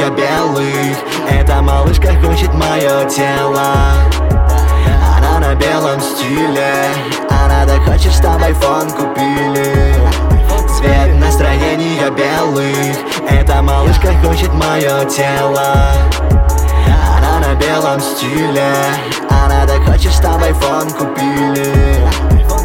настроения белых. Эта малышка хочет мое тело. Она на белом стиле. Она так хочет, чтобы айфон купили. Цвет настроения белых. Эта малышка хочет мое тело. Она на белом стиле. Она так хочет, чтобы айфон купили.